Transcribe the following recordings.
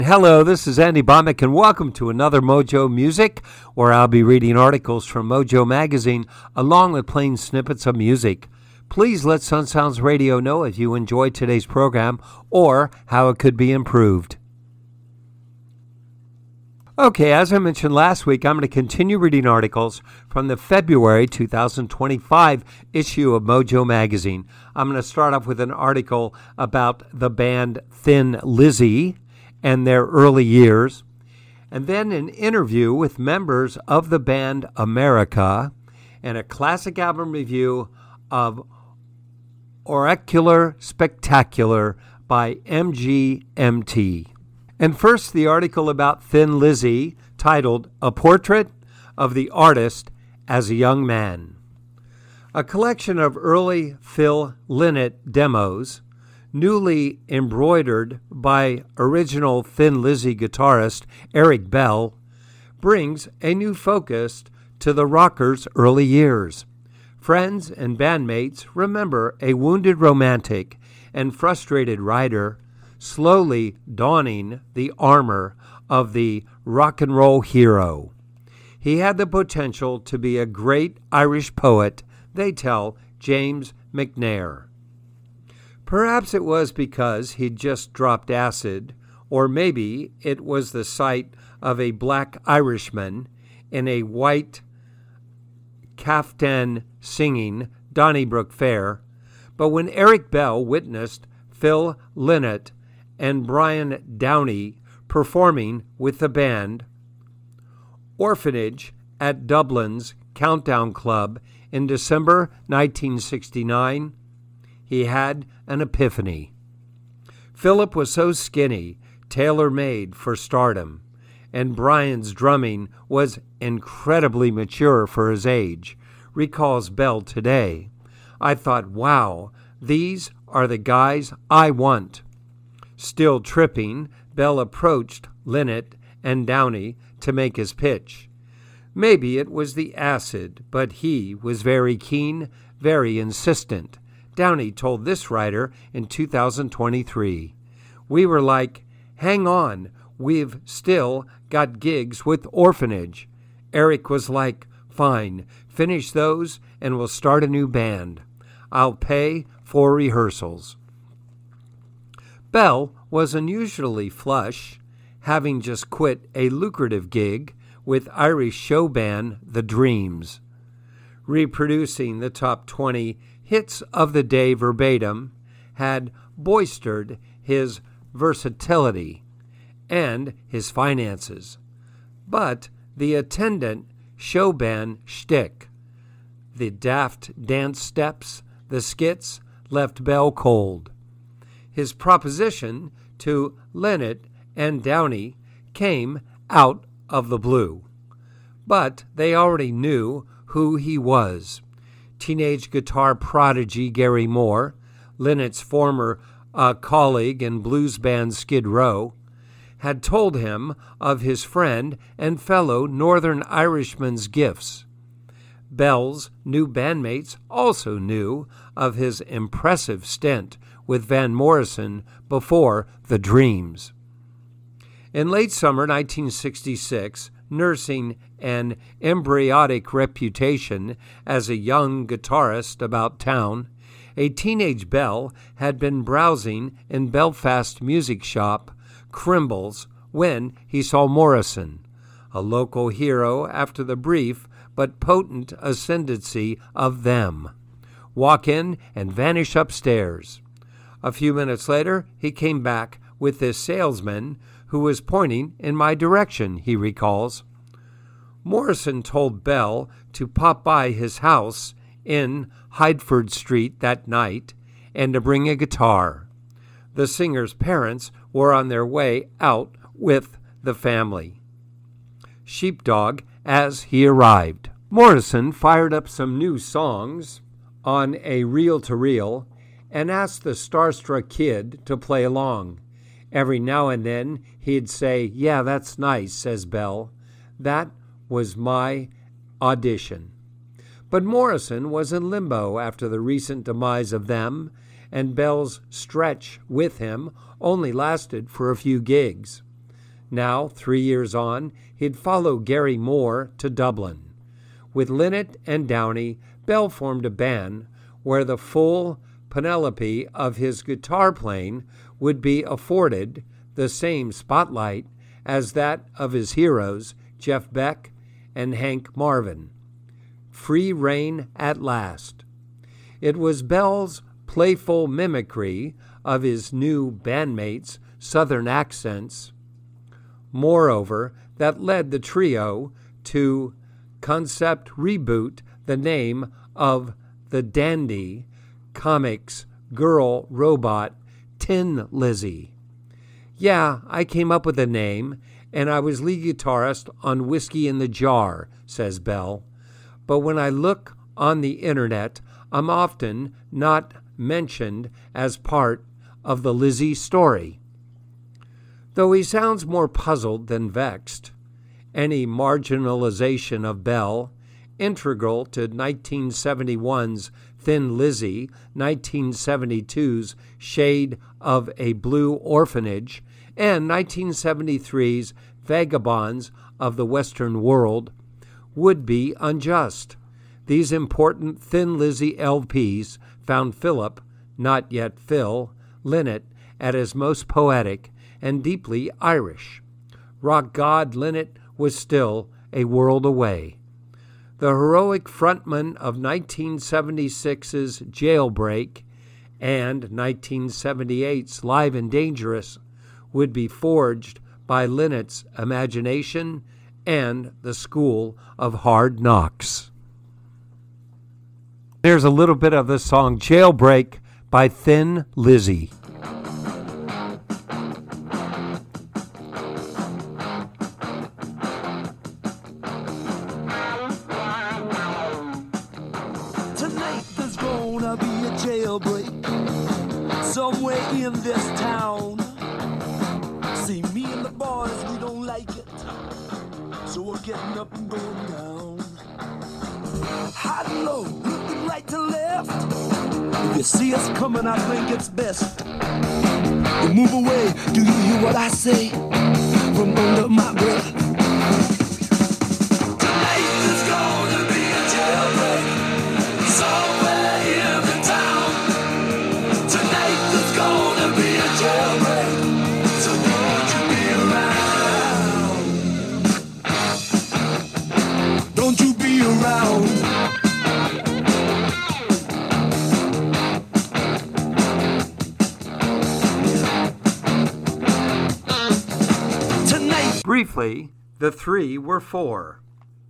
Hello, this is Andy Bomick, and welcome to another Mojo Music, where I'll be reading articles from Mojo Magazine along with plain snippets of music. Please let Sun Sounds Radio know if you enjoyed today's program or how it could be improved. Okay, as I mentioned last week, I'm going to continue reading articles from the February 2025 issue of Mojo Magazine. I'm going to start off with an article about the band Thin Lizzy and their early years, and then an interview with members of the band America, and a classic album review of Oracular Spectacular by MGMT. And first, the article about Thin Lizzy, titled A Portrait of the Artist as a Young Man. A collection of early Phil Lynott demos, newly embroidered by original Thin Lizzy guitarist Eric Bell, brings a new focus to the rocker's early years. Friends and bandmates remember a wounded romantic and frustrated writer slowly donning the armor of the rock and roll hero. He had the potential to be a great Irish poet, they tell James McNair. Perhaps it was because he'd just dropped acid, or maybe it was the sight of a black Irishman in a white caftan singing Donnybrook Fair. But when Eric Bell witnessed Phil Lynott and Brian Downey performing with the band Orphanage at Dublin's Countdown Club in December 1969, he had an epiphany. Philip was so skinny, tailor-made for stardom, and Brian's drumming was incredibly mature for his age, recalls Bell today. I thought, wow, these are the guys I want. Still tripping, Bell approached Lynott and Downey to make his pitch. Maybe it was the acid, but he was very keen, very insistent. Downey told this writer in 2023, "We were like, hang on, we've still got gigs with Orphanage." Eric was like, "Fine, finish those and we'll start a new band. I'll pay for rehearsals." Bell was unusually flush, having just quit a lucrative gig with Irish show band The Dreams. Reproducing the top 20 hits of the day verbatim had bolstered his versatility and his finances. But the attendant show band shtick, the daft dance steps, the skits, left Bell cold. His proposition to Lynott and Downey came out of the blue, but they already knew who he was. Teenage guitar prodigy Gary Moore, Lynott's former colleague in blues band Skid Row, had told him of his friend and fellow Northern Irishman's gifts. Bell's new bandmates also knew of his impressive stint with Van Morrison before The Dreams. In late summer 1966, nursing an embryotic reputation as a young guitarist about town, a teenage Bell had been browsing in Belfast music shop Crimble's when he saw Morrison, a local hero after the brief but potent ascendancy of Them, walk in and vanish upstairs. A few minutes later, he came back with this salesman who was pointing in my direction, he recalls. Morrison told Bell to pop by his house in Hydeford Street that night and to bring a guitar. The singer's parents were on their way out with the family. Sheepdog as he arrived. Morrison fired up some new songs on a reel-to-reel and asked the starstruck kid to play along. Every now and then he'd say, "Yeah, that's nice," says Bell. That was my audition. But Morrison was in limbo after the recent demise of Them, and Bell's stretch with him only lasted for a few gigs. Now, 3 years on, he'd follow Gary Moore to Dublin. With Linnet and Downey, Bell formed a band where the full panoply of his guitar playing would be afforded the same spotlight as that of his heroes, Jeff Beck and Hank Marvin. Free rein at last. It was Bell's playful mimicry of his new bandmates' Southern accents, moreover, that led the trio to concept reboot the name of the Dandy Comics girl robot Tin Lizzy. Yeah, I came up with the name, and I was lead guitarist on Whiskey in the Jar, says Bell. But when I look on the internet, I'm often not mentioned as part of the Lizzy story. Though he sounds more puzzled than vexed, any marginalization of Bell, integral to 1971's Thin Lizzy, 1972's Shade of a Blue Orphanage, and 1973's Vagabonds of the Western World, would be unjust. These important Thin Lizzy LPs found Philip, not yet Phil, Lynott at his most poetic and deeply Irish. Rock god Lynott was still a world away. The heroic frontman of 1976's Jailbreak and 1978's Live and Dangerous would be forged by Lynott's imagination and the school of hard knocks. There's a little bit of the song Jailbreak by Thin Lizzy. Tonight there's gonna be a jailbreak somewhere in this town. See, me and the boys, we don't like it, so we're getting up and going down. High and low, looking right to left. If you see us coming, I think it's best to move away. Do you hear what I say from under my breath? Tonight there's gonna be a jailbreak somewhere in the town. Tonight there's gonna be a jailbreak, so don't you be around. Don't you be around. Briefly, the three were four.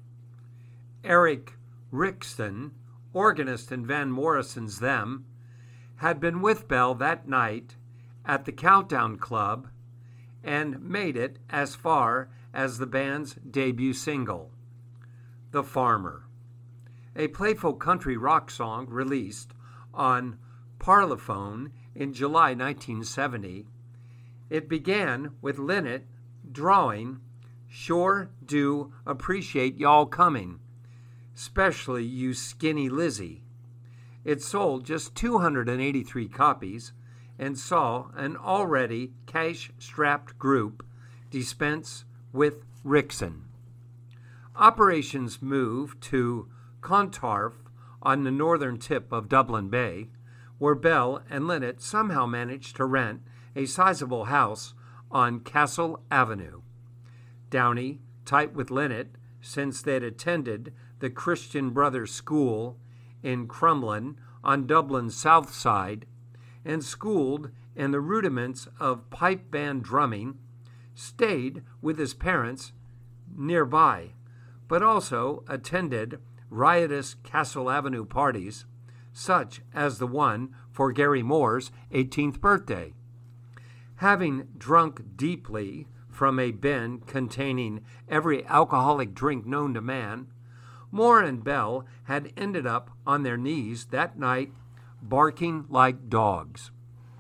Eric Rickson, organist in Van Morrison's Them, had been with Bell that night at the Countdown Club and made it as far as the band's debut single, The Farmer, a playful country rock song released on Parlophone in July 1970. It began with Lynott drawing, "Sure do appreciate y'all coming, especially you skinny Lizzy." It sold just 283 copies and saw an already cash-strapped group dispense with Rickson. Operations moved to Clontarf on the northern tip of Dublin Bay, where Bell and Lynott somehow managed to rent a sizable house on Castle Avenue. Downey, tight with Lynott since they'd attended the Christian Brothers School in Crumlin on Dublin's south side and schooled in the rudiments of pipe band drumming, stayed with his parents nearby, but also attended riotous Castle Avenue parties, such as the one for Gary Moore's 18th birthday. Having drunk deeply from a bin containing every alcoholic drink known to man, Moore and Bell had ended up on their knees that night, barking like dogs.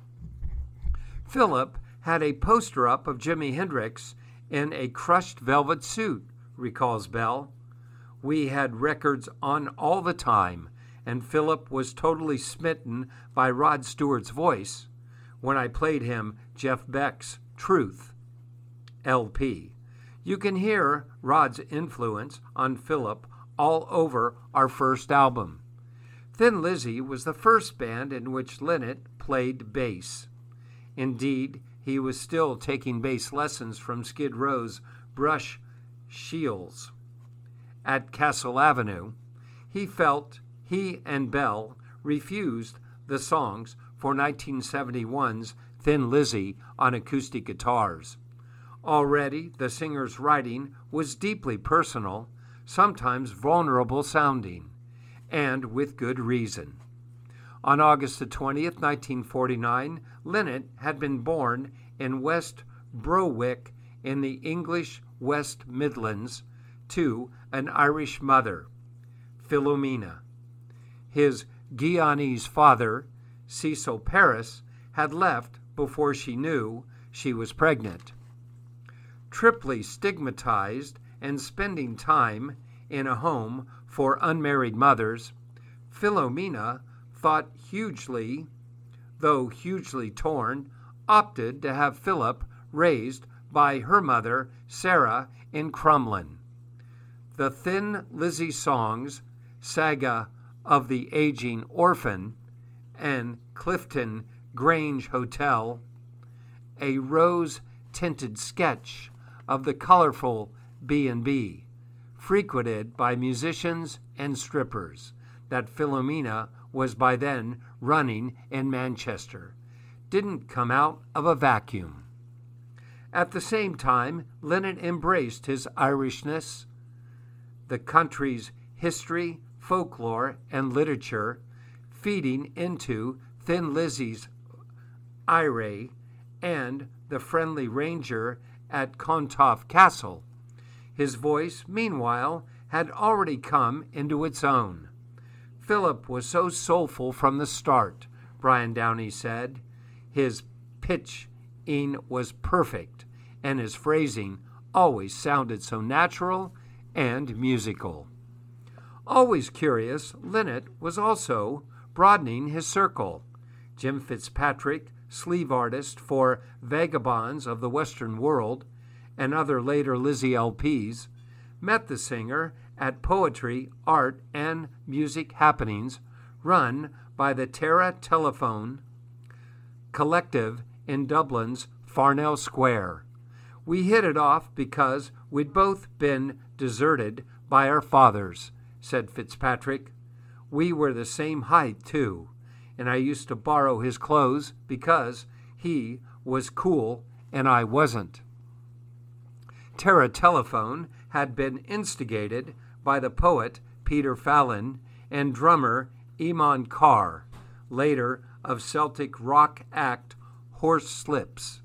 Philip had a poster up of Jimi Hendrix in a crushed velvet suit, recalls Bell. We had records on all the time, and Philip was totally smitten by Rod Stewart's voice when I played him Jeff Beck's Truth. LP. You can hear Rod's influence on Philip all over our first album. Thin Lizzy was the first band in which Lynott played bass. Indeed, he was still taking bass lessons from Skid Row's Bruce Shields. At Castle Avenue, he felt he and Bell refused the songs for 1971's Thin Lizzy on acoustic guitars. Already, the singer's writing was deeply personal, sometimes vulnerable sounding, and with good reason. On August the 20th, 1949, Lynott had been born in West Berwick in the English West Midlands to an Irish mother, Philomena. His Guyanese father, Cecil Paris, had left before she knew she was pregnant. Triply stigmatized and spending time in a home for unmarried mothers, Philomena thought though hugely torn, opted to have Philip raised by her mother, Sarah, in Crumlin. The Thin Lizzy songs, Saga of the Aging Orphan, and Clifton Grange Hotel, a rose-tinted sketch of the colorful B&B, frequented by musicians and strippers, that Philomena was by then running in Manchester, didn't come out of a vacuum. At the same time, Lynott embraced his Irishness, the country's history, folklore, and literature, feeding into Thin Lizzy's Ire and the friendly ranger at Contoff Castle. His voice, meanwhile, had already come into its own. Philip was so soulful from the start, Brian Downey said. His pitching was perfect, and his phrasing always sounded so natural and musical. Always curious, Lynott was also broadening his circle. Jim Fitzpatrick, sleeve artist for Vagabonds of the Western World and other later Lizzy LPs, met the singer at poetry, art, and music happenings run by the Terra Telephone Collective in Dublin's Farnell Square. We hit it off because we'd both been deserted by our fathers, said Fitzpatrick. We were the same height, too, and I used to borrow his clothes because he was cool and I wasn't. Terra Telephone had been instigated by the poet Peter Fallon and drummer Eamon Carr, later of Celtic rock act Horse Slips.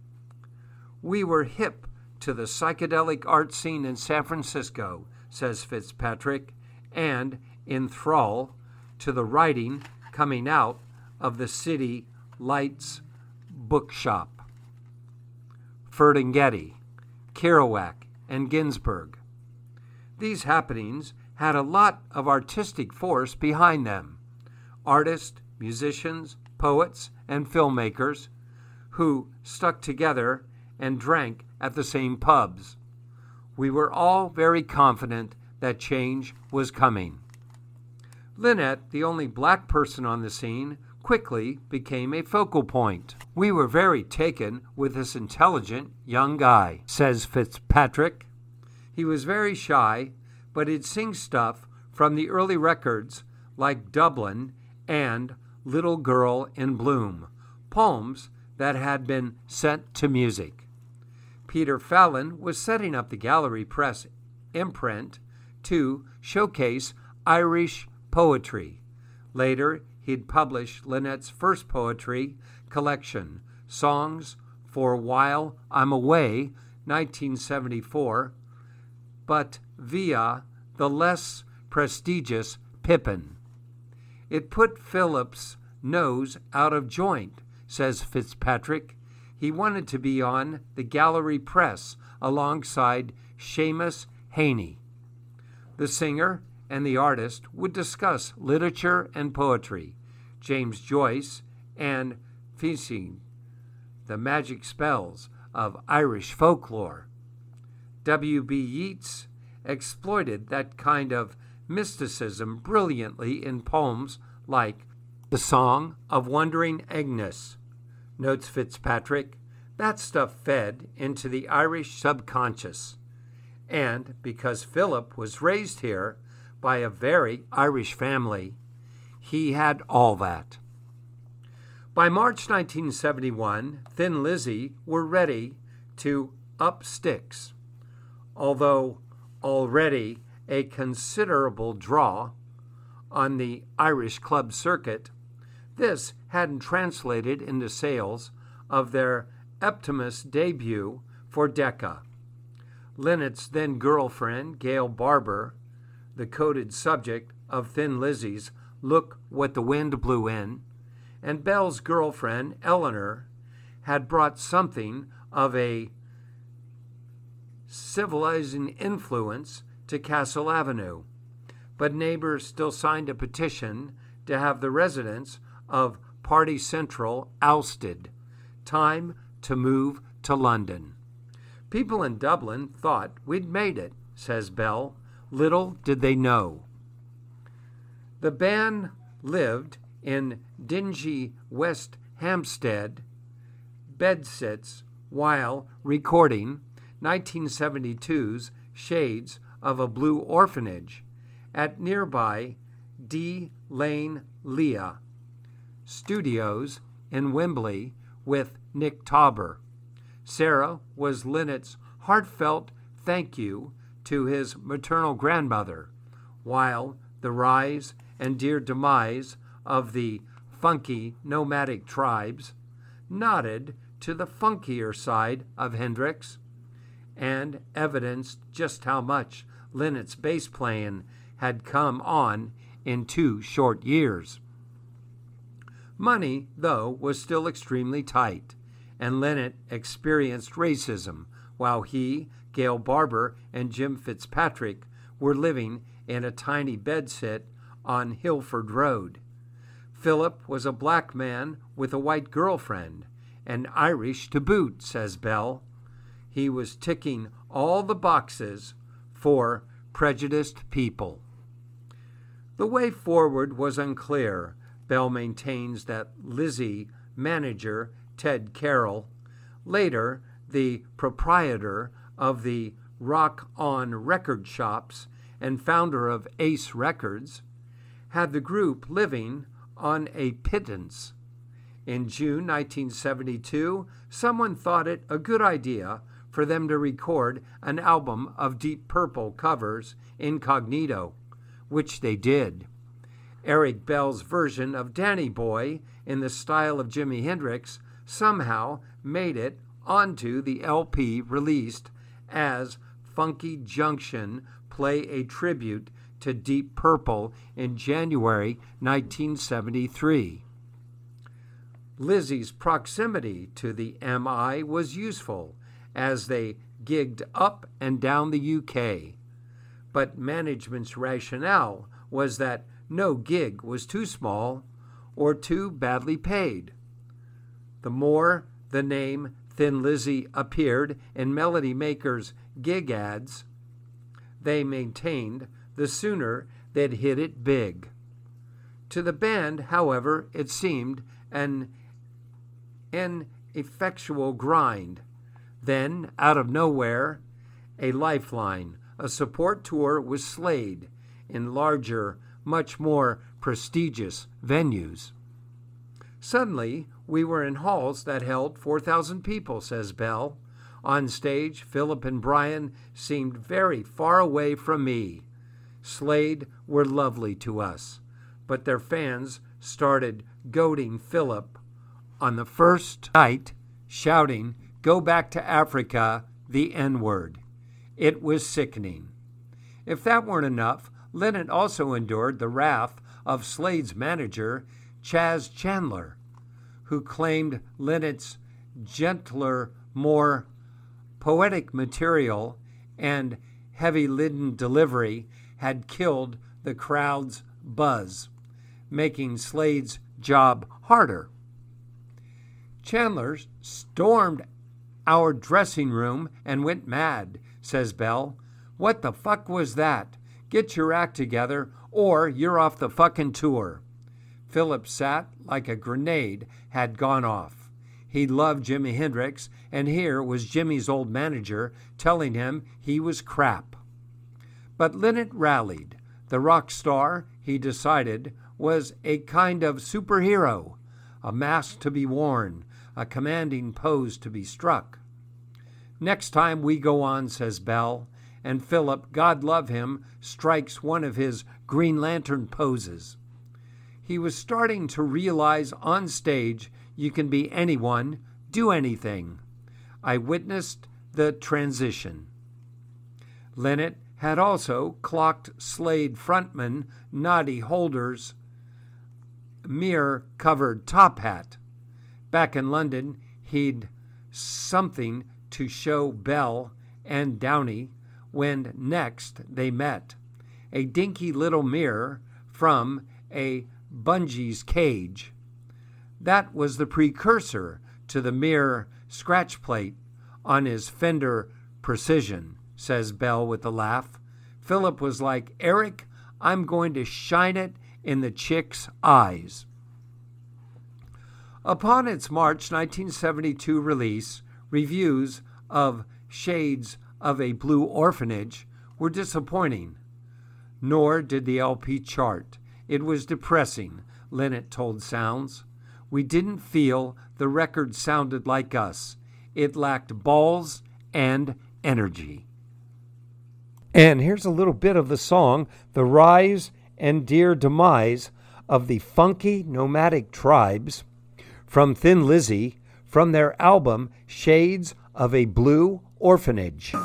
We were hip to the psychedelic art scene in San Francisco, says Fitzpatrick, and in thrall to the writing coming out of the City Lights bookshop. Ferlinghetti, Kerouac, and Ginsberg. These happenings had a lot of artistic force behind them. Artists, musicians, poets, and filmmakers who stuck together and drank at the same pubs. We were all very confident that change was coming. Lynott, the only black person on the scene, quickly became a focal point. We were very taken with this intelligent young guy, says Fitzpatrick. He was very shy, but he'd sing stuff from the early records like Dublin and Little Girl in Bloom, poems that had been set to music. Peter Fallon was setting up the Gallery Press imprint to showcase Irish poetry. Later, he'd publish Lynott's first poetry collection, Songs for While I'm Away, 1974, but via the less prestigious Pippin. It put Philip's nose out of joint, says Fitzpatrick. He wanted to be on the Gallery Press alongside Seamus Heaney. The singer and the artist would discuss literature and poetry, James Joyce and Fishing, the magic spells of Irish folklore. W.B. Yeats exploited that kind of mysticism brilliantly in poems like The Song of Wandering Agnes. Notes Fitzpatrick, that stuff fed into the Irish subconscious. And because Philip was raised here by a very Irish family, he had all that. By March 1971, Thin Lizzy were ready to up sticks. Although already a considerable draw on the Irish club circuit, this hadn't translated into sales of their Optimus debut for Decca. Lynette's then girlfriend, Gail Barber, the coded subject of Thin Lizzy's Look What the Wind Blew In, and Belle's girlfriend, Eleanor, had brought something of a civilizing influence to Castle Avenue, but neighbors still signed a petition to have the residents of Party Central ousted. Time to move to London. People in Dublin thought we'd made it, says Belle. Little did they know. The band lived in dingy West Hampstead bedsits while recording 1972's Shades of a Blue Orphanage at nearby D Lane Lea Studios in Wembley with Nick Tauber. Sarah was Lynette's heartfelt thank you to his maternal grandmother, while the rise and dear demise of the funky nomadic tribes nodded to the funkier side of Hendrix and evidenced just how much Lynette's bass playing had come on in 2 short years. Money, though, was still extremely tight, and Lynette experienced racism while he, Gail Barber, and Jim Fitzpatrick were living in a tiny bedsit on Hilford Road. Philip was a black man with a white girlfriend, and Irish to boot, says Belle. He was ticking all the boxes for prejudiced people. The way forward was unclear. Belle maintains that Lizzy manager Ted Carroll, later the proprietor of the Rock On record shops and founder of Ace Records, had the group living on a pittance. In June 1972, someone thought it a good idea for them to record an album of Deep Purple covers incognito, which they did. Eric Bell's version of Danny Boy, in the style of Jimi Hendrix, somehow made it onto the LP released as Funky Junction Play a Tribute to Deep Purple in January 1973. Lizzy's proximity to the MI was useful as they gigged up and down the UK, but management's rationale was that no gig was too small or too badly paid. The more the name Thin Lizzy appeared in Melody Maker's gig ads, they maintained, the sooner they'd hit it big. To the band, however, it seemed an ineffectual grind. Then, out of nowhere, a lifeline, a support tour with Slade in larger, much more prestigious venues. Suddenly, we were in halls that held 4,000 people, says Belle. On stage, Philip and Brian seemed very far away from me. Slade were lovely to us, but their fans started goading Philip on the first night, shouting, "Go back to Africa, the N-word." It was sickening. If that weren't enough, Lynette also endured the wrath of Slade's manager, Chaz Chandler, who claimed Lynette's gentler, more poetic material and heavy-laden delivery had killed the crowd's buzz, making Slade's job harder. Chandler stormed our dressing room and went mad, says Bell. What the fuck was that? Get your act together or you're off the fucking tour. Philip sat like a grenade had gone off. He loved Jimi Hendrix, and here was Jimmy's old manager telling him he was crap. But Lynott rallied. The rock star, he decided, was a kind of superhero, a mask to be worn, a commanding pose to be struck. Next time we go on, says Bell, and Philip, God love him, strikes one of his Green Lantern poses. He was starting to realize on stage you can be anyone, do anything. I witnessed the transition. Lynott had also clocked Slade frontman Noddy Holder's mirror-covered top hat. Back in London, he'd something to show Bell and Downey when next they met. A dinky little mirror from a bungee's cage. That was the precursor to the mirror scratch plate on his Fender Precision, says Bell with a laugh. Philip was like, Eric, I'm going to shine it in the chick's eyes. Upon its March 1972 release, reviews of Shades of a Blue Orphanage were disappointing. Nor did the LP chart. It was depressing, Lynott told Sounds. We didn't feel the record sounded like us. It lacked balls and energy. And here's a little bit of the song, The Rise and Dear Demise of the Funky Nomadic Tribes, from Thin Lizzy, from their album Shades of a Blue Orphanage.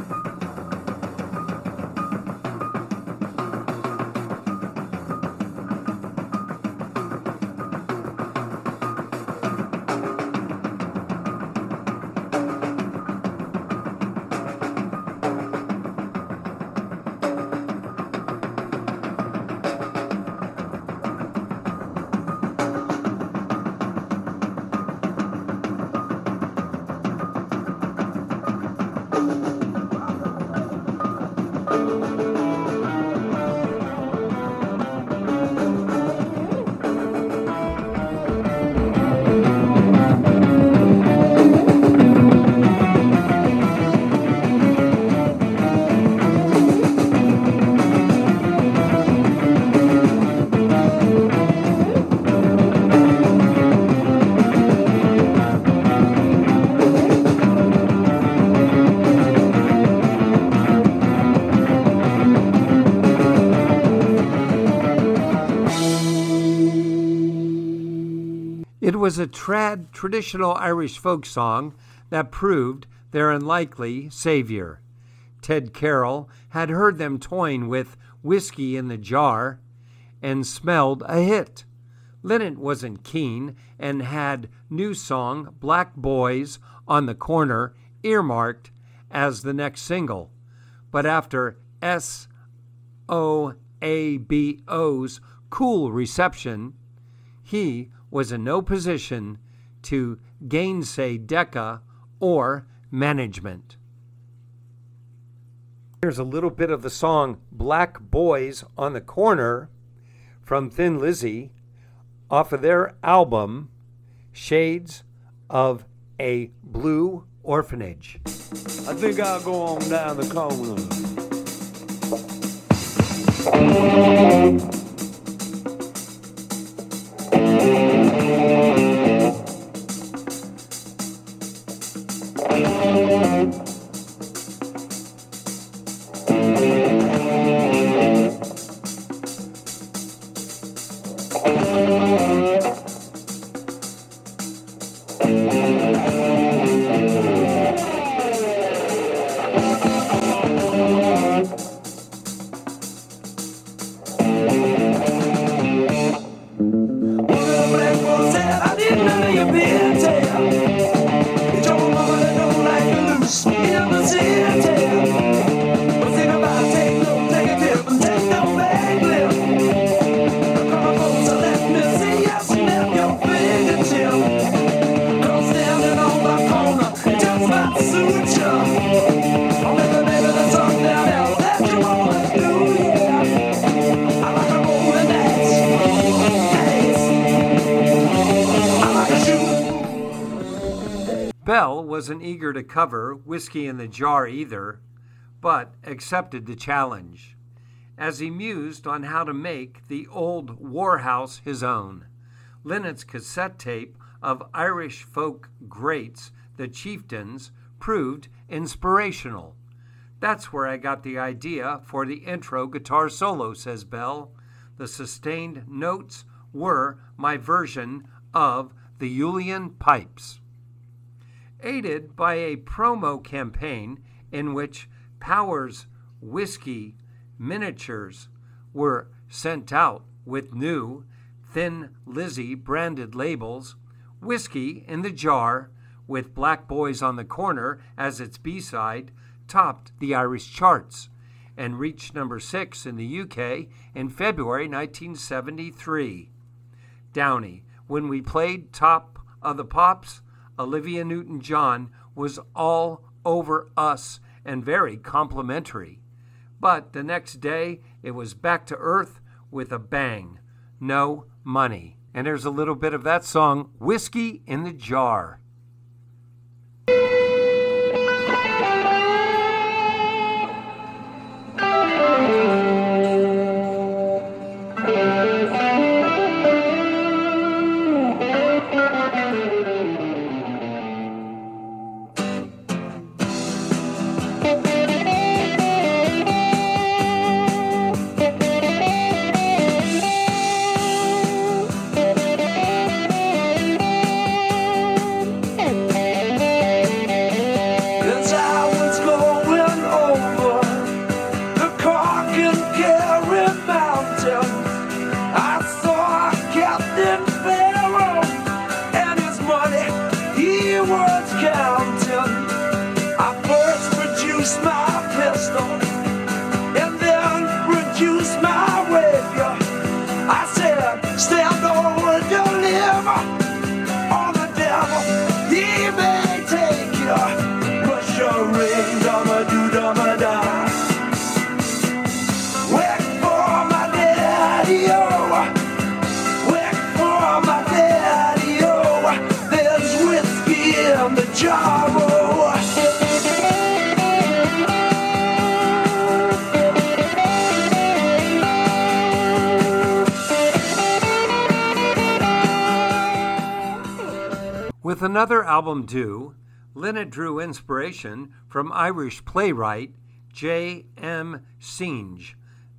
It was a traditional Irish folk song that proved their unlikely savior. Ted Carroll had heard them toying with whiskey in the jar and smelled a hit. Lynott wasn't keen and had new song Black Boys on the Corner earmarked as the next single. But after SOABO's cool reception, he was in no position to gainsay Decca or management. Here's a little bit of the song Black Boys on the Corner from Thin Lizzy off of their album Shades of a Blue Orphanage. I think I'll go on down the corner. Just Bell wasn't eager to cover Whiskey in the Jar either, but accepted the challenge, as he mused on how to make the old Warhouse his own. Linnet's cassette tape of Irish folk greats, the Chieftains, proved inspirational. That's where I got the idea for the intro guitar solo, says Bell. The sustained notes were my version of the Julian Pipes. Aided by a promo campaign in which Powers whiskey miniatures were sent out with new Thin Lizzy branded labels, Whiskey in the Jar, with Black Boys on the Corner as its B-side, topped the Irish charts and reached number 6 in the UK in February 1973. Downey, when we played Top of the Pops, Olivia Newton-John was all over us and very complimentary. But the next day, it was back to earth with a bang. No money. And there's a little bit of that song, Whiskey in the Jar. With another album due, Linnet drew inspiration from Irish playwright J.M. Synge,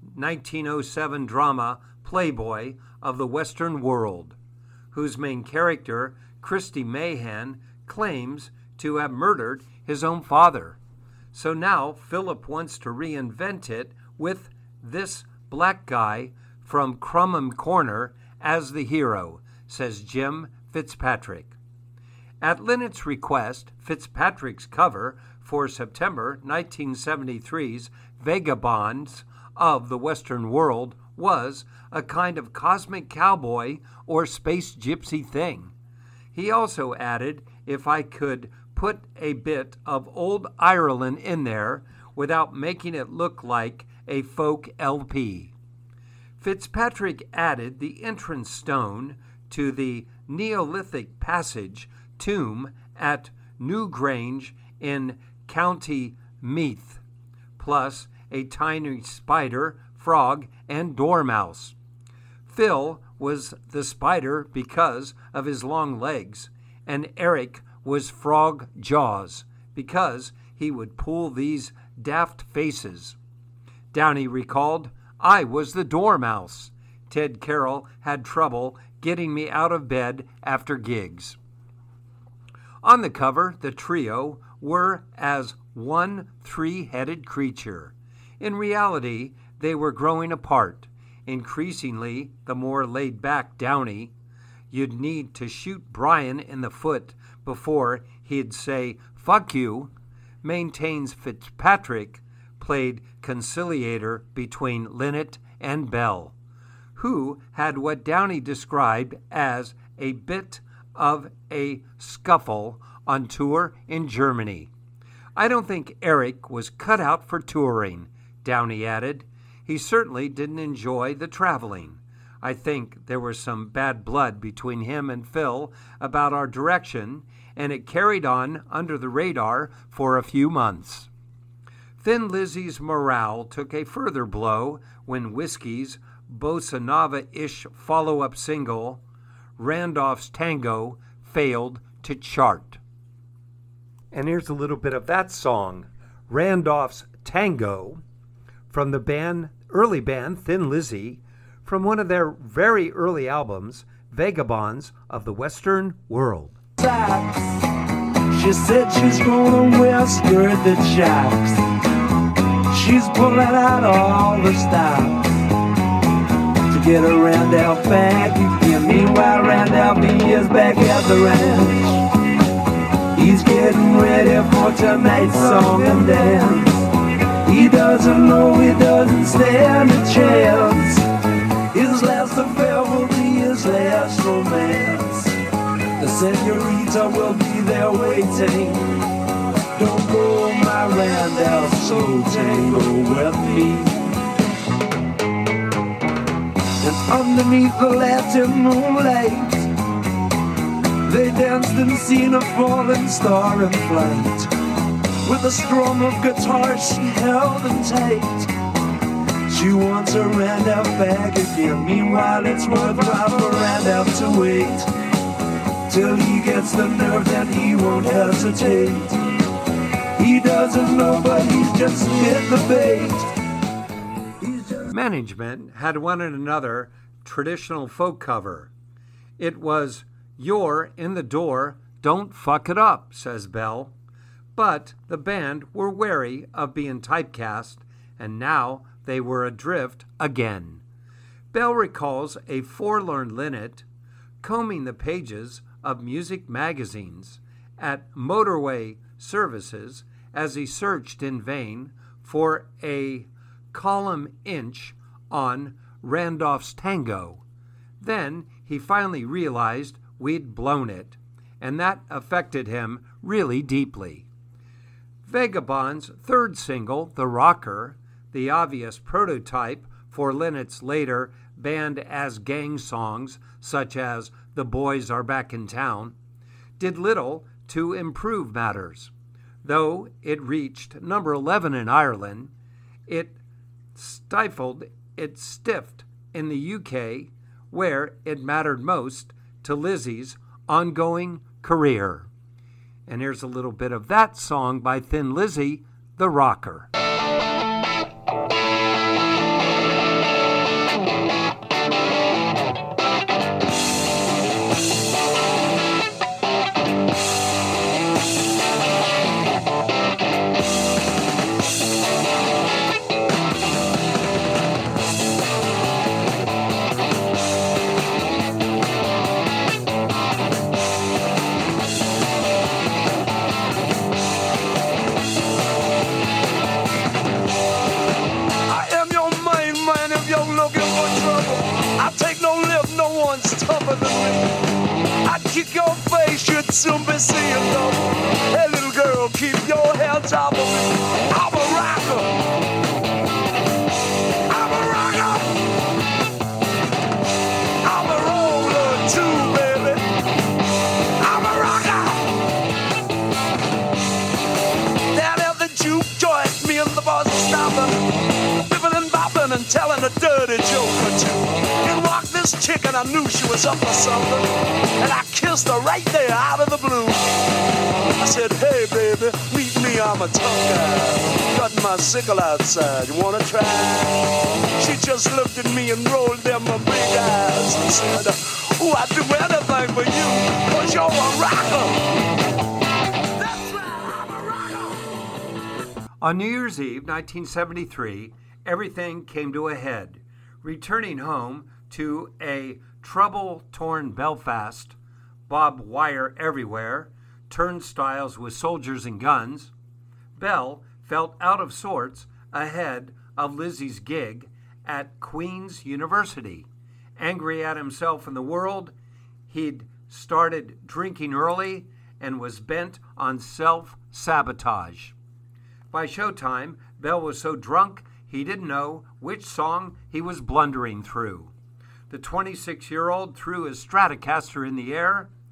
1907 drama Playboy of the Western World, whose main character, Christy Mahan, claims to have murdered his own father. So now Philip wants to reinvent it with this black guy from Crumham Corner as the hero, says Jim Fitzpatrick. At Linnet's request, Fitzpatrick's cover for September 1973's Vagabonds of the Western World was a kind of cosmic cowboy or space gypsy thing. He also added if I could put a bit of old Ireland in there without making it look like a folk LP. Fitzpatrick added the entrance stone to the Neolithic Passage tomb at Newgrange in County Meath, plus a tiny spider, frog, and dormouse. Phil was the spider because of his long legs, and Eric was Frog Jaws because he would pull these daft faces. Downey recalled, I was the dormouse. Ted Carroll had trouble getting me out of bed after gigs. On the cover, the trio were as one three-headed creature. In reality, they were growing apart. Increasingly, the more laid-back Downey, you'd need to shoot Brian in the foot before he'd say, fuck you, maintains Fitzpatrick played conciliator between Linnet and Bell, who had what Downey described as a bit of a scuffle on tour in Germany. I don't think Eric was cut out for touring, Downey added. He certainly didn't enjoy the traveling. I think there was some bad blood between him and Phil about our direction, and it carried on under the radar for a few months. Thin Lizzy's morale took a further blow when Whiskey's bossa nova-ish follow-up single, Randolph's Tango, failed to chart. And here's a little bit of that song, Randolph's Tango, from the early band Thin Lizzy, from one of their very early albums, Vagabonds of the Western World. She said she's gonna wear a skirt that shocks. She's pulling out all the stops to get a Randolph bag. And meanwhile, Randolph is back at the ranch. He's getting ready for tonight's song and dance. He doesn't know he doesn't stand a chance. His last affair will be his last romance. The senorita will be there waiting. Don't go, my Randolph, so tango with me. And underneath the Latin moonlight, they danced and seen a falling star in flight. With a strum of guitar she held him tight. She wants her Randolph back again. Meanwhile it's worthwhile for Randolph to wait till he gets the nerve, then he won't hesitate. He doesn't know, but he's just hit the bait. Management had wanted another traditional folk cover. It was You're in the Door, Don't Fuck It Up, says Bell. But the band were wary of being typecast, and now they were adrift again. Bell recalls a forlorn linnet combing the pages of music magazines at motorway services as he searched in vain for a column inch on Randolph's Tango. Then he finally realized we'd blown it, and that affected him really deeply. Vagabond's third single, The Rocker, the obvious prototype for Linnet's later band-as-gang songs such as The Boys Are Back in Town, did little to improve matters. Though it reached number 11 in Ireland, it stiffed in the UK, where it mattered most to Lizzy's ongoing career. And here's a little bit of that song by Thin Lizzy, The Rocker. Kick your face, you'd soon be seeing love. Hey little girl, keep your head top of me. I'm a rocker. I'm a rocker. I'm a roller too, baby. I'm a rocker. Down at the juke joint, me and the boss are stopping, bipping and bopping and telling a dirty joke or two. You walked this chick and I knew she was up for something, and I kissed her right there out of the blue. I said, hey baby, meet me, I'm a tough guy, cutting my sickle outside, you wanna try? She just looked at me and rolled them her big eyes and said, ooh, I'd do anything for you, 'cause you're a rocker. That's right, I'm a rocker. On New Year's Eve, 1973, everything came to a head. Returning home to a trouble-torn Belfast, barbed wire everywhere, turnstiles with soldiers and guns, Bell felt out of sorts ahead of Lizzy's gig at Queen's University. Angry at himself and the world, he'd started drinking early and was bent on self-sabotage. By showtime, Bell was so drunk he didn't know which song he was blundering through. The 26-year-old threw his Stratocaster in the air,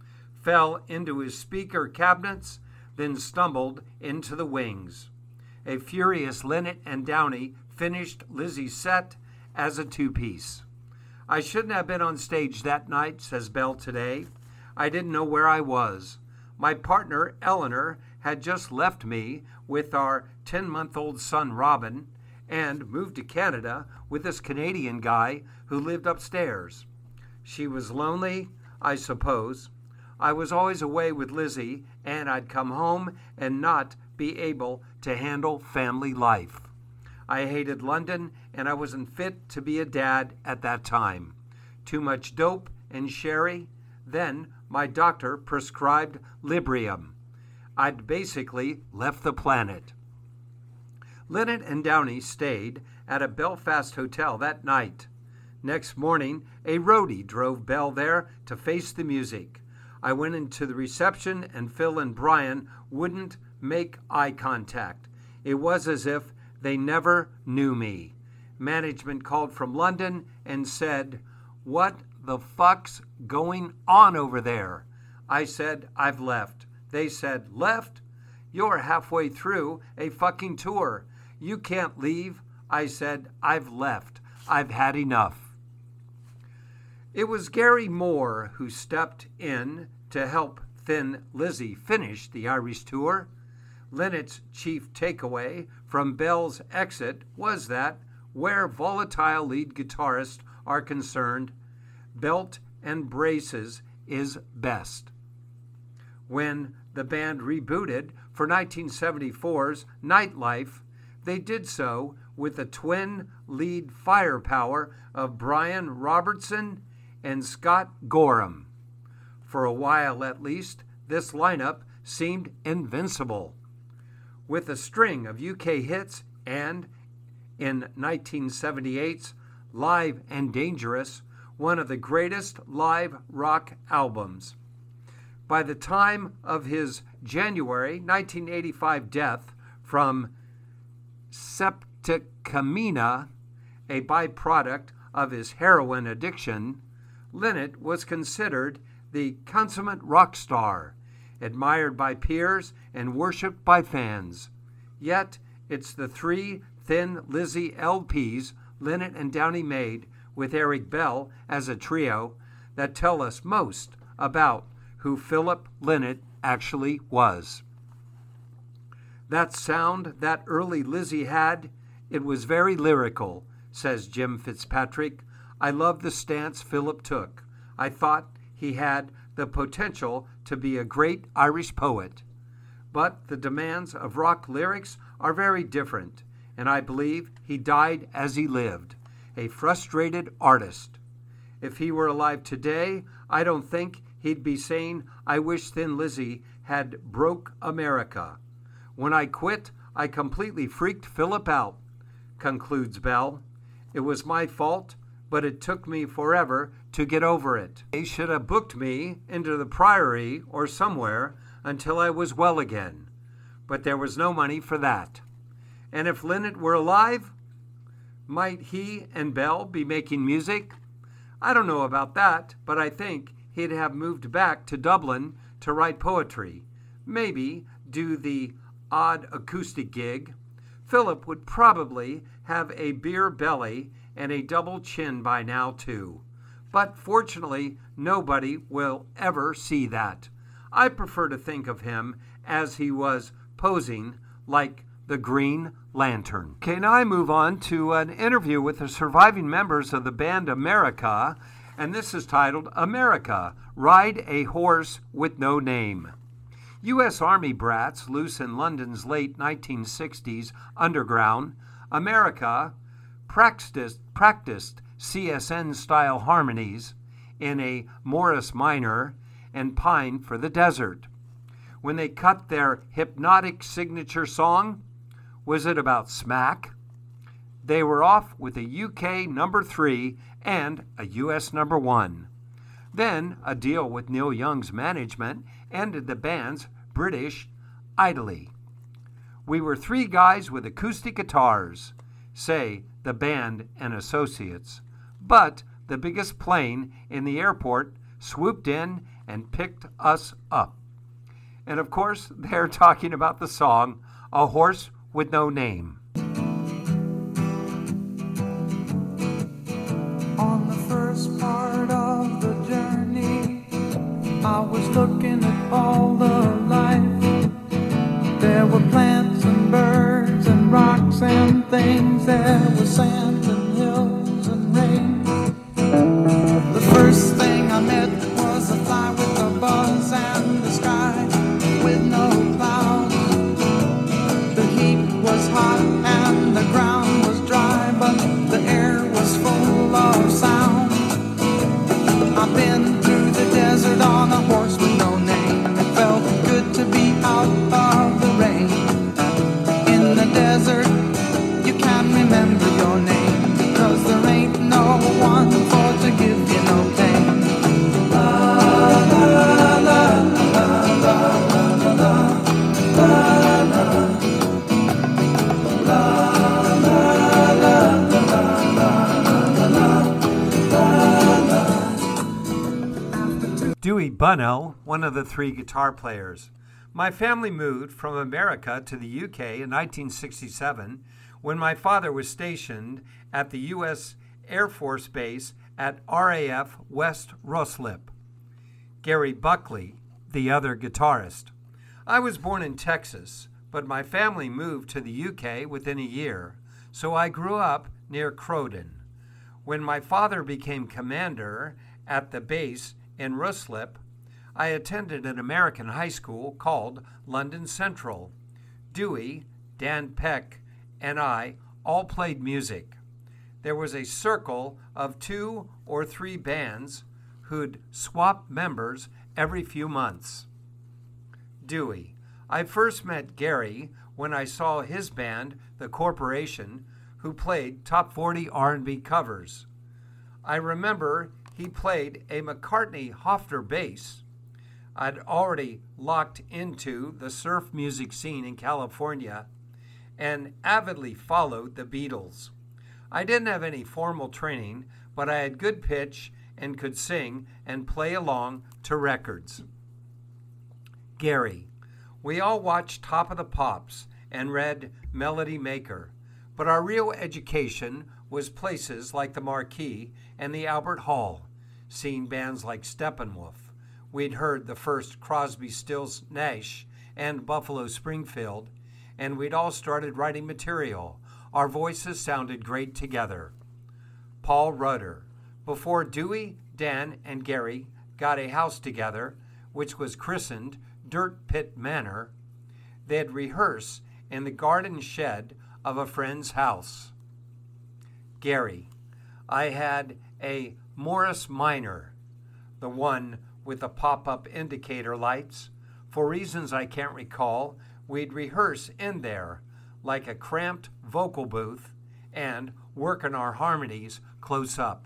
fell into his speaker cabinets, then stumbled into the wings. A furious Linnet and Downey finished Lizzie's set as a two-piece. I shouldn't have been on stage that night, says Bell today. I didn't know where I was. My partner, Eleanor, had just left me with our 10-month-old son, Robin, and moved to Canada with this Canadian guy who lived upstairs. She was lonely, I suppose. I was always away with Lizzie, and I'd come home and not be able to handle family life. I hated London, and I wasn't fit to be a dad at that time. Too much dope and sherry. Then my doctor prescribed Librium. I'd basically left the planet. Linnet and Downey stayed at a Belfast hotel that night. Next morning, a roadie drove Bell there to face the music. I went into the reception, and Phil and Brian wouldn't make eye contact. It was as if they never knew me. Management called from London and said, "What the fuck's going on over there?" I said, "I've left." They said, "Left? You're halfway through a fucking tour. You can't leave." I said, "I've left. I've had enough." It was Gary Moore who stepped in to help Thin Lizzy finish the Irish tour. Linnet's chief takeaway from Bell's exit was that, where volatile lead guitarists are concerned, belt and braces is best. When the band rebooted for 1974's Nightlife, they did so with the twin lead firepower of Brian Robertson and Scott Gorham. For a while at least, this lineup seemed invincible. With a string of UK hits and, in 1978's Live and Dangerous, one of the greatest live rock albums. By the time of his January 1985 death from septicemia, a byproduct of his heroin addiction, Linnet was considered the consummate rock star, admired by peers and worshipped by fans. Yet, it's the three Thin Lizzy LPs Linnet and Downey made with Eric Bell as a trio that tell us most about who Philip Linnet actually was. That sound that early Lizzy had, it was very lyrical, says Jim Fitzpatrick. I love the stance Philip took. I thought he had the potential to be a great Irish poet. But the demands of rock lyrics are very different, and I believe he died as he lived, a frustrated artist. If he were alive today, I don't think he'd be saying, "I wish Thin Lizzy had broke America. When I quit, I completely freaked Philip out," concludes Bell. "It was my fault, but it took me forever to get over it. They should have booked me into the Priory or somewhere until I was well again. But there was no money for that." And if Linnet were alive, might he and Bell be making music? I don't know about that, but I think he'd have moved back to Dublin to write poetry, maybe do the odd acoustic gig. Philip would probably have a beer belly and a double chin by now, too. But fortunately, nobody will ever see that. I prefer to think of him as he was posing like the Green Lantern. Okay, now I move on to an interview with the surviving members of the band America, and this is titled America, Ride a Horse with No Name. U.S. Army brats loose in London's late 1960s underground, America practiced CSN-style harmonies in a Morris minor and pined for the desert. When they cut their hypnotic signature song, was it about smack? They were off with a UK number 3 and a US number 1. Then a deal with Neil Young's management ended the band's British idly. We were 3 guys with acoustic guitars, say the band and associates. But the biggest plane in the airport swooped in and picked us up. And of course, they're talking about the song, A Horse with No Name. On the first part of the journey, I was looking at all the life. There were plants and birds and rocks and things. There was sand and hills and rain. The first thing I met was a fly with a buzz and the sky with no clouds. The heat was hot and the ground was dry, but the air was full of sound. I've been through the desert on a horse with no name. It felt good to be out of the rain. In the desert, you can't remember your name, because there ain't no one for to give you no pain. La la la la la la la la. Dewey Bunnell, one of the three guitar players. My family moved from America to the UK in 1967 when my father was stationed at the U.S. Air Force Base at RAF West Ruslip. Gary Buckley, the other guitarist. I was born in Texas, but my family moved to the UK within a year, so I grew up near Croydon. When my father became commander at the base in Ruslip, I attended an American high school called London Central. Dewey, Dan Peck, and I all played music. There was a circle of 2 or 3 bands who'd swap members every few months. Dewey. I first met Gary when I saw his band, The Corporation, who played top 40 R&B covers. I remember he played a McCartney Hofner bass. I'd already locked into the surf music scene in California and avidly followed the Beatles. I didn't have any formal training, but I had good pitch and could sing and play along to records. Gary. We all watched Top of the Pops and read Melody Maker, but our real education was places like the Marquee and the Albert Hall, seeing bands like Steppenwolf. We'd heard the first Crosby, Stills, Nash and Buffalo Springfield, and we'd all started writing material. Our voices sounded great together. Paul Rudder. Before Dewey, Dan, and Gary got a house together, which was christened Dirt Pit Manor, they'd rehearse in the garden shed of a friend's house. Gary. I had a Morris Minor, the one with the pop-up indicator lights. For reasons I can't recall, we'd rehearse in there like a cramped vocal booth and work on our harmonies close up.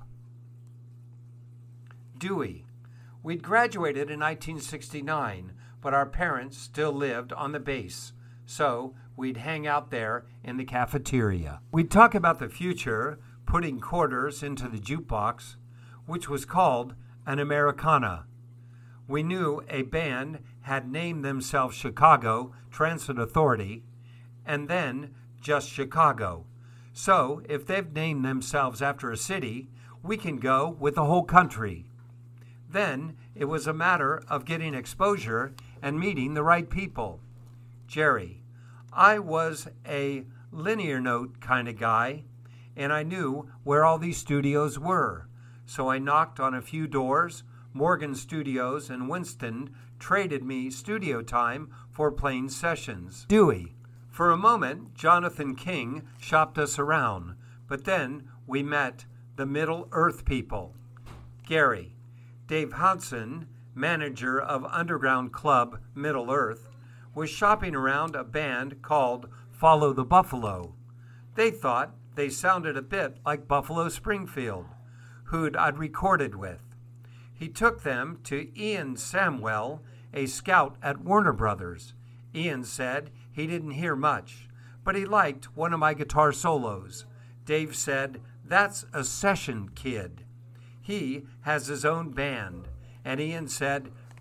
Dewey. We'd graduated in 1969, but our parents still lived on the base, so we'd hang out there in the cafeteria. We'd talk about the future, putting quarters into the jukebox, which was called an Americana. We knew a band had named themselves Chicago Transit Authority, and then just Chicago. So if they've named themselves after a city, we can go with the whole country. Then it was a matter of getting exposure and meeting the right people. Jerry. I was a linear note kind of guy, and I knew where all these studios were. So I knocked on a few doors. Morgan Studios and Winston traded me studio time for playing sessions. Dewey. For a moment, Jonathan King shopped us around, but then we met the Middle Earth people. Gary. Dave Hodson, manager of underground club Middle Earth, was shopping around a band called Follow the Buffalo. They thought they sounded a bit like Buffalo Springfield, who'd I'd recorded with. He took them to Ian Samwell, a scout at Warner Brothers. Ian said he didn't hear much, but he liked one of my guitar solos. Dave said, "That's a session kid. He has his own band." And Ian said,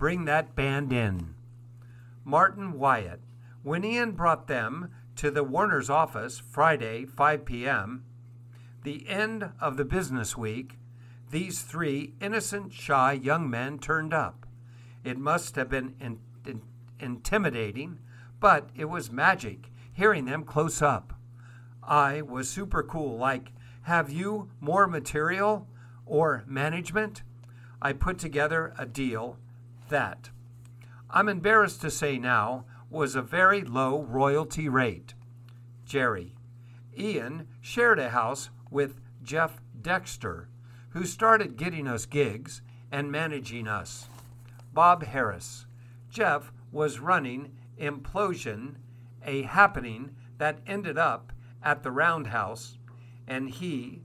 bring that band in. Martin Wyatt. When Ian brought them to the Warner's office Friday, 5 p.m., the end of the business week, these three innocent, shy young men turned up. It must have been intimidating, but it was magic hearing them close up. I was super cool, like, have you more material or management? I put together a deal that, I'm embarrassed to say now, was a very low royalty rate. Jerry. Ian shared a house with Jeff Dexter, who started getting us gigs and managing us. Bob Harris. Jeff was running Implosion, a happening that ended up at the Roundhouse, and he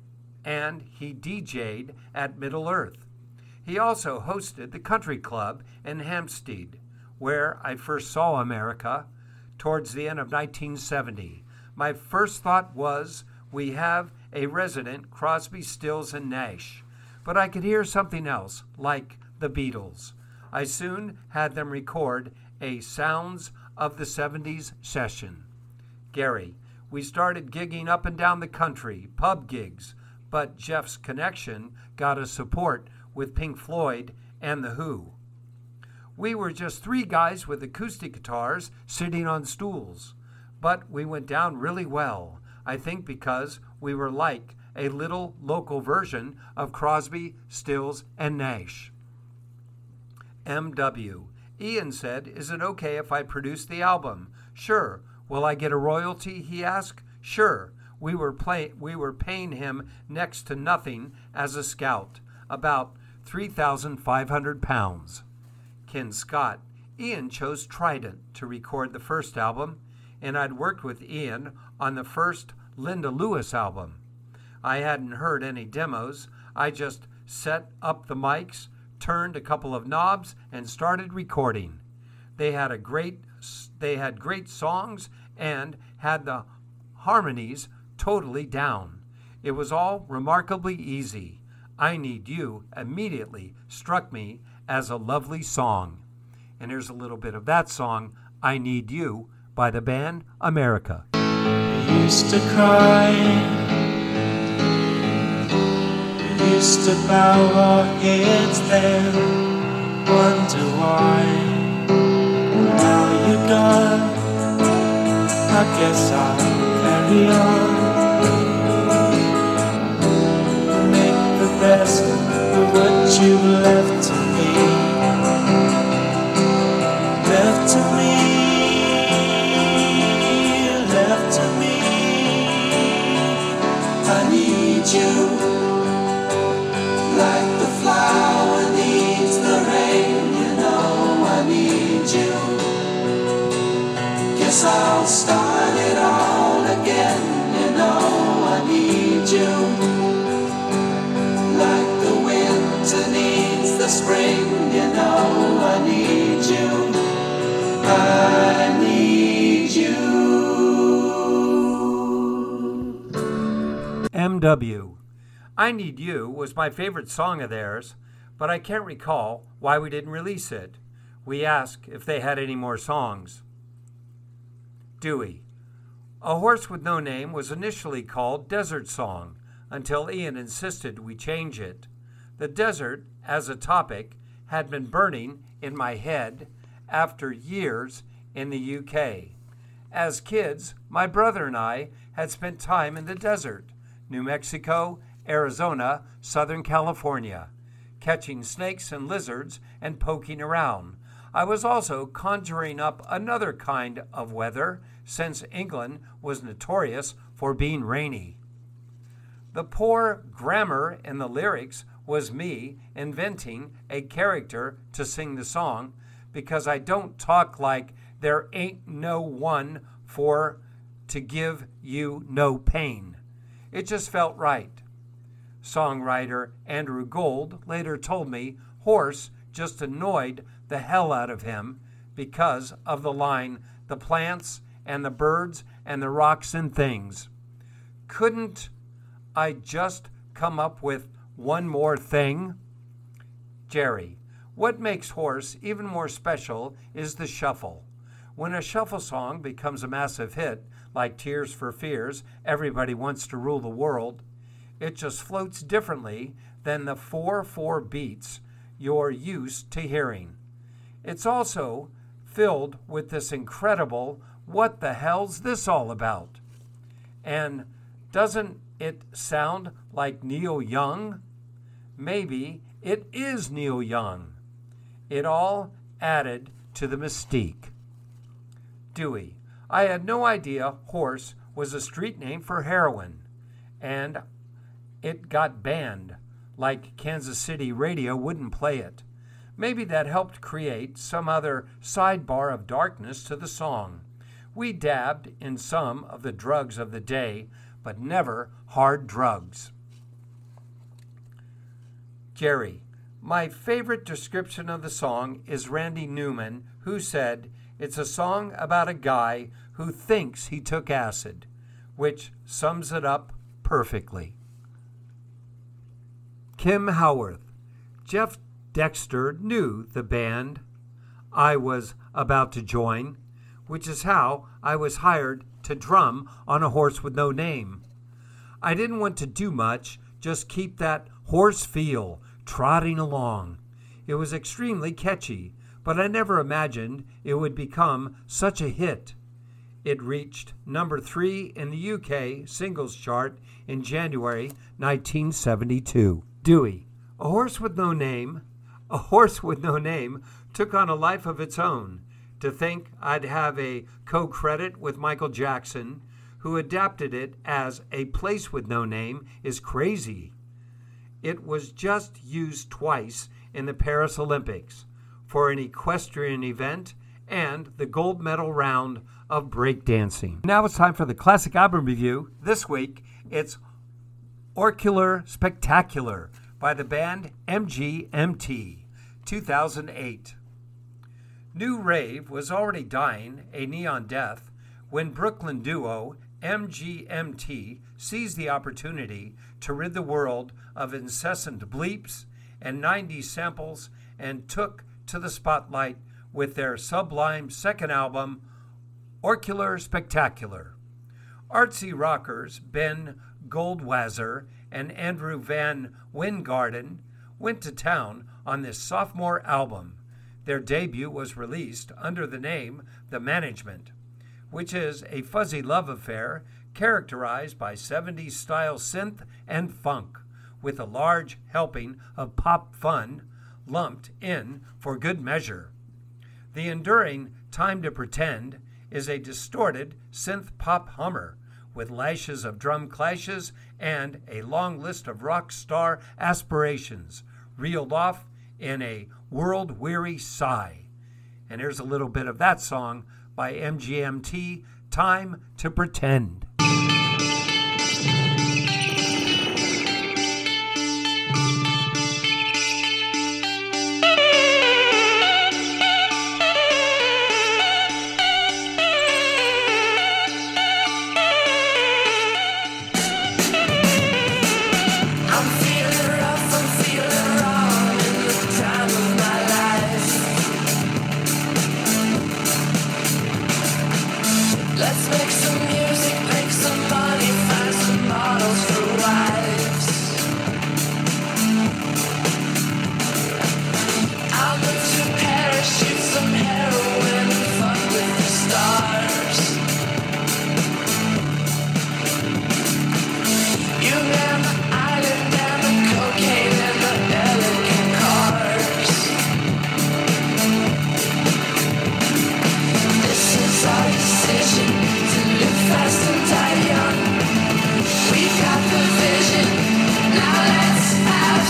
DJ'd at Middle Earth. He also hosted the Country Club in Hampstead, where I first saw America towards the end of 1970. My first thought was, we have a resident Crosby, Stills, and Nash, but I could hear something else, like the Beatles. I soon had them record a Sounds of the 70s session. Gary. We started gigging up and down the country, pub gigs, but Jeff's connection got us support with Pink Floyd and The Who. We were just three guys with acoustic guitars sitting on stools, but we went down really well, I think because we were like a little local version of Crosby, Stills, and Nash. M.W. Ian said, is it okay if I produce the album? Sure. Will I get a royalty, he asked. Sure. We were paying him next to nothing as a scout, about 3,500 pounds. Ken Scott. Ian chose Trident to record the first album, and I'd worked with Ian on the first Linda Lewis album. I hadn't heard any demos. I just set up the mics, turned a couple of knobs, and started recording. They had great songs and had the harmonies totally down. It was all remarkably easy. I Need You immediately struck me as a lovely song. And here's a little bit of that song, I Need You, by the band America. We used to cry, we used to bow our heads then, wonder why. Now you're gone, I guess I'll carry on. Make the best of what you left to me. Left to me, left to me. I need you, like the flower needs the rain. You know I need you. Guess I'll start it all again. You know I need you, like the winter needs the spring. You know I need you. I need you. M.W. I Need You was my favorite song of theirs, but I can't recall why we didn't release it. We asked if they had any more songs. Dewey. A Horse with No Name was initially called Desert Song until Ian insisted we change it. The desert, as a topic, had been burning in my head after years in the UK. As kids, my brother and I had spent time in the desert, New Mexico, Arizona, Southern California, catching snakes and lizards and poking around. I was also conjuring up another kind of weather, since England was notorious for being rainy. The poor grammar in the lyrics was me inventing a character to sing the song, because I don't talk like there ain't no one for to give you no pain. It just felt right. Songwriter Andrew Gold later told me Horse just annoyed the hell out of him because of the line, the plants and the birds and the rocks and things. Couldn't I just come up with one more thing? Jerry. What makes Horse even more special is the shuffle. When a shuffle song becomes a massive hit, like Tears for Fears, Everybody Wants to Rule the World, it just floats differently than the 4/4 beats you're used to hearing. It's also filled with this incredible, what the hell's this all about? And doesn't it sound like Neil Young? Maybe it is Neil Young. It all added to the mystique. Dewey. I had no idea Horse was a street name for heroin, and it got banned, like Kansas City radio wouldn't play it. Maybe that helped create some other sidebar of darkness to the song. We dabbed in some of the drugs of the day, but never hard drugs. Jerry. My favorite description of the song is Randy Newman, who said, "It's a song about a guy who thinks he took acid," which sums it up perfectly. Kim Howarth. Jeff Dexter knew the band I was about to join, which is how I was hired to drum on A Horse with No Name. I didn't want to do much, just keep that horse feel trotting along. It was extremely catchy, but I never imagined it would become such a hit. It reached number 3 in the UK singles chart in January 1972. Dewey. A Horse with No Name. A Horse with No Name took on a life of its own. To think I'd have a co-credit with Michael Jackson, who adapted it as A Place with No Name, is crazy. It was just used twice in the Paris Olympics for an equestrian event and the gold medal round of breakdancing. Now it's time for the classic album review. This week, it's Oracular Spectacular by the band MGMT, 2008. New Rave was already dying a neon death when Brooklyn duo MGMT seized the opportunity to rid the world of incessant bleeps and 90s samples and took to the spotlight with their sublime second album, Oracular Spectacular. Artsy rockers Ben Goldwasser and Andrew Van Wijngaarden went to town on this sophomore album. Their debut was released under the name The Management, which is a fuzzy love affair characterized by 70s style synth and funk, with a large helping of pop fun lumped in for good measure. The enduring Time to Pretend is a distorted synth pop hummer with lashes of drum clashes and a long list of rock star aspirations reeled off in a world-weary sigh. And here's a little bit of that song by MGMT, Time to Pretend. Let's make some music, make some money, find some models for wives. I'll move to Paris, shoot some heroin and fuck with the stars. You and the island and the cocaine and the elegant cars. This is our decision. Fast and die young. We got the vision. Now let's have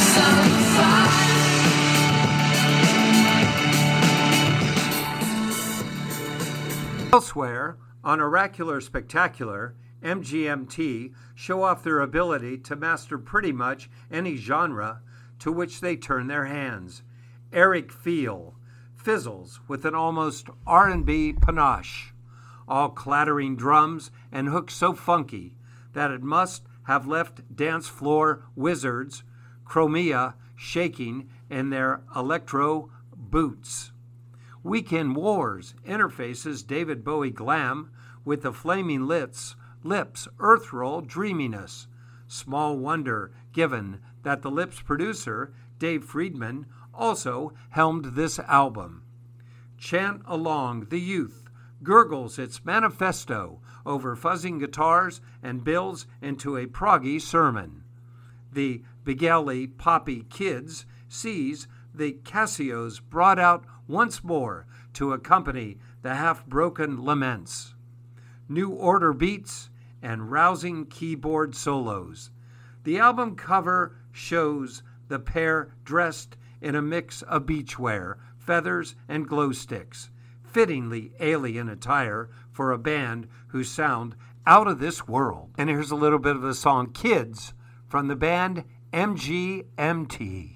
some fun. Elsewhere, on Oracular Spectacular, MGMT show off their ability to master pretty much any genre to which they turn their hands. Eric Feel fizzles with an almost R&B panache, all clattering drums and hooks so funky that it must have left dance floor wizards, Chromia, shaking in their electro boots. Weekend Wars interfaces David Bowie glam with the Flaming Lips, Earth Roll dreaminess. Small wonder given that the Lips producer, Dave Friedman, also helmed this album. Chant Along, the youth gurgles its manifesto over fuzzing guitars and builds into a proggy sermon. The Begelly Poppy Kids sees the Casios brought out once more to accompany the half-broken laments. New Order beats and rousing keyboard solos. The album cover shows the pair dressed in a mix of beachwear, feathers, and glow sticks, fittingly alien attire for a band who sound out of this world. And here's a little bit of the song Kids from the band MGMT.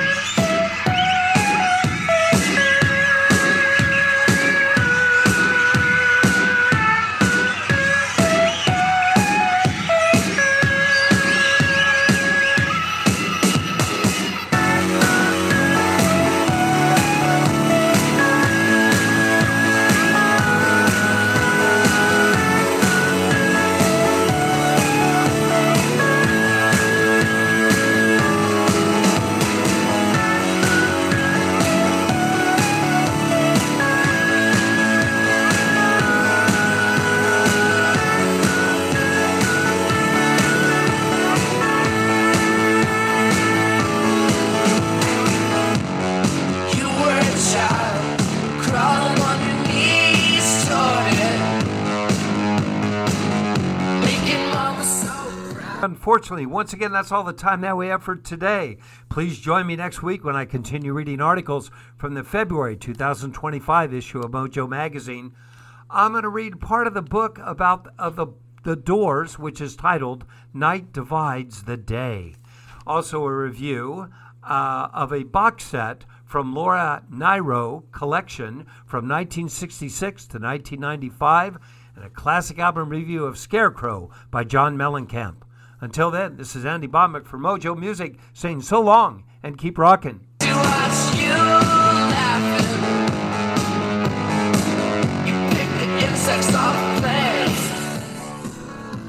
Unfortunately, once again, that's all the time that we have for today. Please join me next week when I continue reading articles from the February 2025 issue of Mojo Magazine. I'm going to read part of the book about the Doors, which is titled Night Divides the Day. Also a review of a box set from Laura Nyro collection from 1966 to 1995, and a classic album review of Scarecrow by John Mellencamp. Until then, this is Andy Bodmick for Mojo Music saying so long and keep rocking. To watch you laughing, you pick the insects off